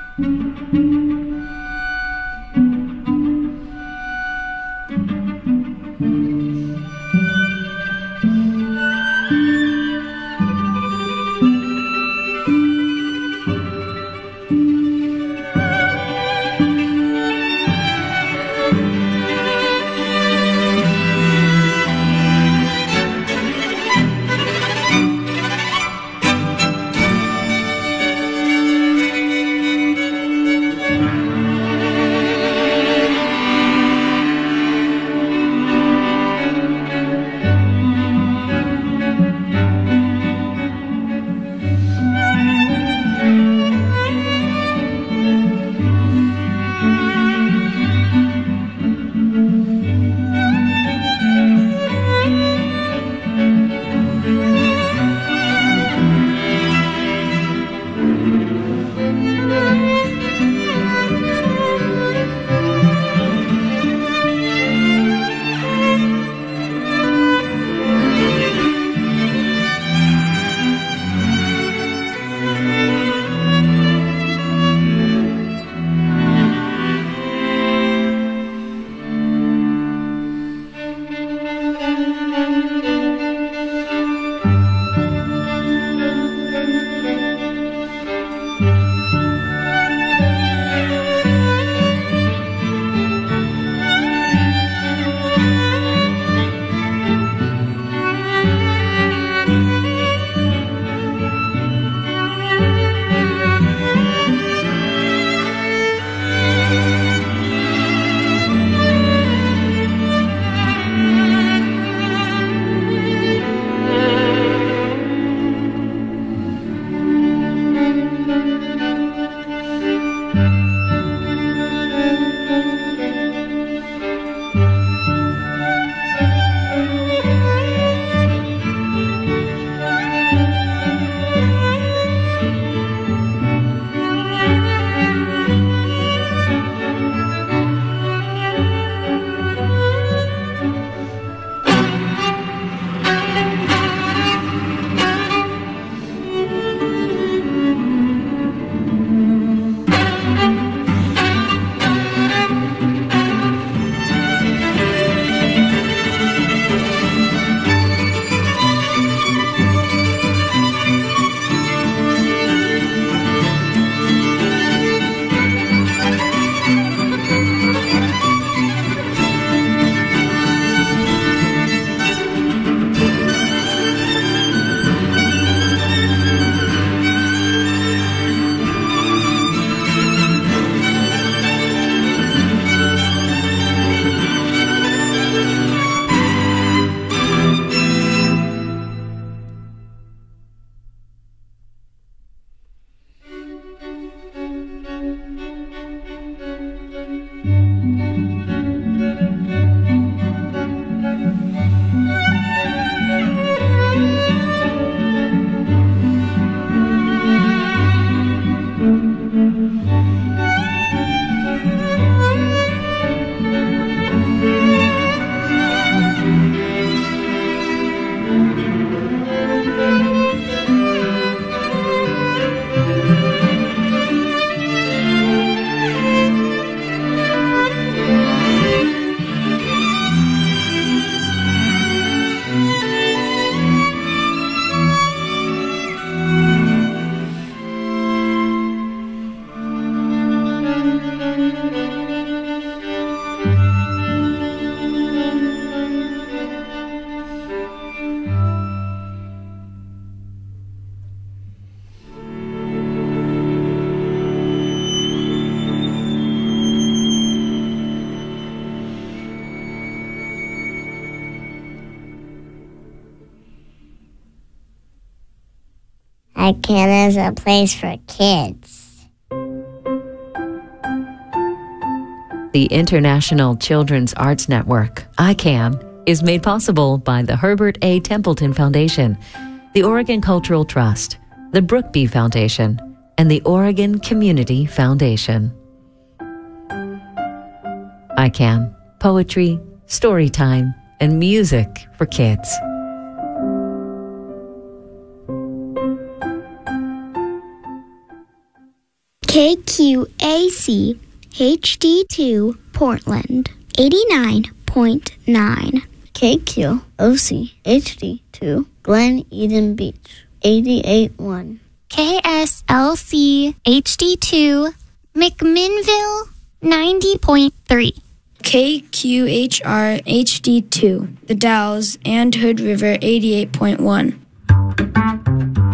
ICANN is a place for kids. The International Children's Arts Network, ICANN, is made possible by the Herbert A. Templeton Foundation, the Oregon Cultural Trust, the Brookby Foundation, and the Oregon Community Foundation. ICANN, poetry, story time, and music for kids. KQAC HD2 Portland 89.9. KQOC HD2 Glen Eden Beach 88.1. KSLC HD2 McMinnville 90.3. KQHR HD2 The Dalles and Hood River 88.1.